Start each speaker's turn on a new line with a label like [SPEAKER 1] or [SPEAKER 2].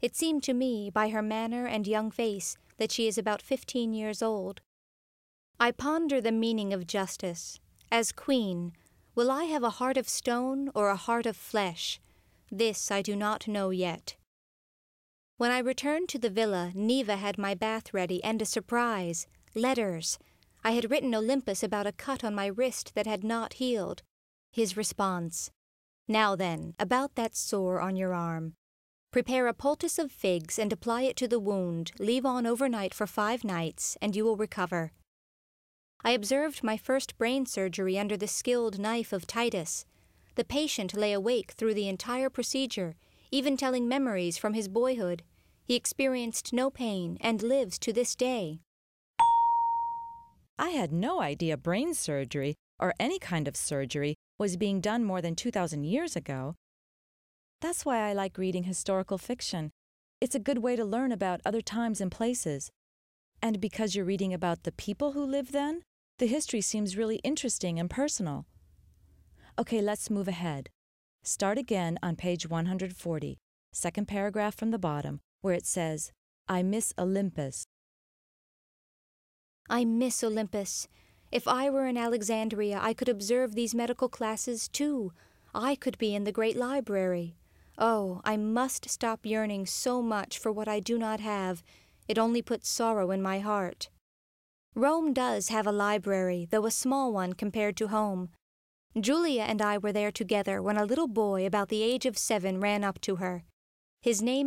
[SPEAKER 1] It seemed to me, by her manner and young face, that she is about 15 years old. I ponder the meaning of justice. As queen, will I have a heart of stone or a heart of flesh? This I do not know yet. When I returned to the villa, Neva had my bath ready and a surprise. Letters. I had written Olympus about a cut on my wrist that had not healed. His response. Now then, about that sore on your arm. Prepare a poultice of figs and apply it to the wound, leave on overnight for 5 nights, and you will recover. I observed my first brain surgery under the skilled knife of Titus. The patient lay awake through the entire procedure, even telling memories from his boyhood. He experienced no pain and lives to this day.
[SPEAKER 2] I had no idea brain surgery, or any kind of surgery, was being done more than 2,000 years ago. That's why I like reading historical fiction. It's a good way to learn about other times and places. And because you're reading about the people who lived then, the history seems really interesting and personal. Okay, let's move ahead. Start again on page 140, second paragraph from the bottom, where it says, I miss Olympus.
[SPEAKER 1] I miss Olympus. If I were in Alexandria, I could observe these medical classes too. I could be in the great library. Oh, I must stop yearning so much for what I do not have. It only puts sorrow in my heart. Rome does have a library, though a small one compared to home. Julia and I were there together when a little boy about the age of 7 ran up to her. His name